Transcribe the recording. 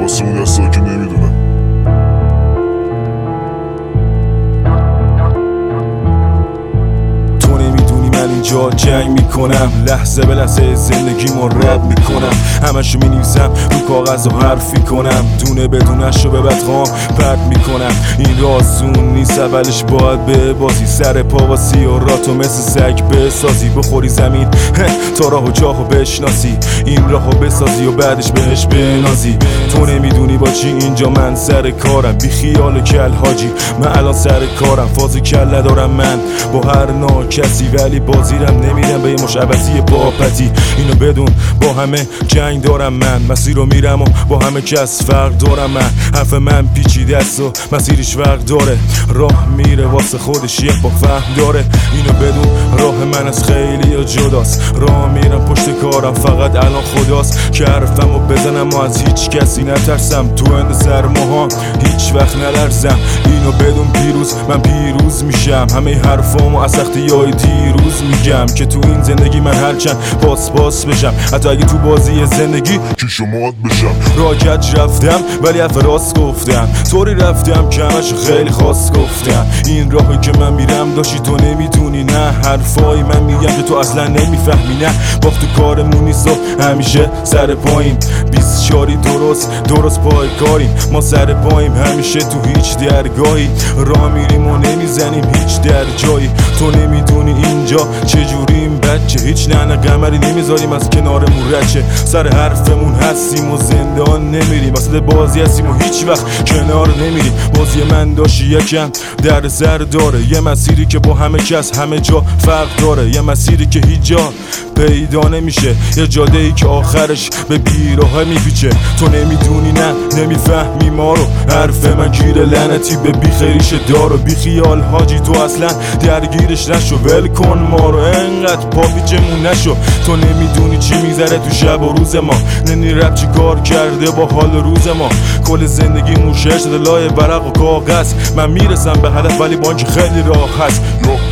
واسه اون دستا که نمیدونم. تو نمیدونی من اینجا جنگ میکنم، لحظه به لحظه زندگیمو رد میکنم، همشو مینویسم رو کاغذ و حرفی کنم، دونه بدونش رو به بدخوام پرد میکنم. این رازون نیست، اولش باید به بازی، سر پا واسی و راتو مثل سگ بسازی، بخوری زمین تا راه و جاهو بشناسی، این راهو بسازی و بعدش بهش بنازی. تو نمیدونی با چی اینجا من سر کارم، بی خیال و کل حاجی من الان سر کارم، فاز کل ندارم من با هر نوع کسی، ولی بازیرم نمیدم به یه مشعبتی باپتی. اینو بدون با همه جنگ دارم من، مسیر رو میرم و با همه کس فرق دارم من، حرف من پیچیده است و مسیرش فرق داره، راه میره واسه خودش یه با فهم داره. اینو بدون راه من از خیلی یا جداست، راه میرم پشت کارم فقط الان خداست، که حرفمو بزنم و از هیچ کسی نترسم، تو اند سرماها هیچ وقت نلرزم. اینو بدون پیروز من پیروز میشم، همه حرفامو از سختی های دیروز میگم، که تو این زندگی من هرچند باس بشم، حتی اگه تو بازی زندگی که شماعت بشم. راکج رفتم ولی حرف راست گفتم، طوری رفتم که همش خیلی خاص گفتم. این راهی که من میرم داشتی تو نمیدونی، نه حرفای من میگم که تو اصلا نمیفهمی، نه باخت تو کارمون نیست و همیشه سر پایین، 24 درست پای کاریم، ما سر پاییم همیشه تو هیچ درگاهی، راه میریم و نمیزنیم هیچ در جایی. تو نمیدونی اینجا چجوریم بچه، هیچ نه قمری نمیذاریم از کنارمون رچه، سر حرفمون هستیم و زندان نمیریم، اصلا بازی هستیم و هیچ وقت کنار نمیریم. بازی من داشتی یکم در سر داره، یه مسیری که با همه کس همه جا فرق داره، یه مسیری که هیچ جا پیدا نمیشه، یه جاده‌ای که آخرش به بیراه میپیچه. تو نمیدونی نه نمیفهمی ما رو، حرف من گیر لعنتی به بیخیریش دارو، بی خیال حاجی تو اصلا درگیرش نشو، ول کن ما رو انقدر پاپیچمون نشو. تو نمیدونی چی میذاره تو شب و روز ما، ننی رب چی کار کرده با حال روز ما، کل زندگی موشه شده لای ورق و کاغذ، من میرسم به هدف ولی با اینکه خیلی راه هست.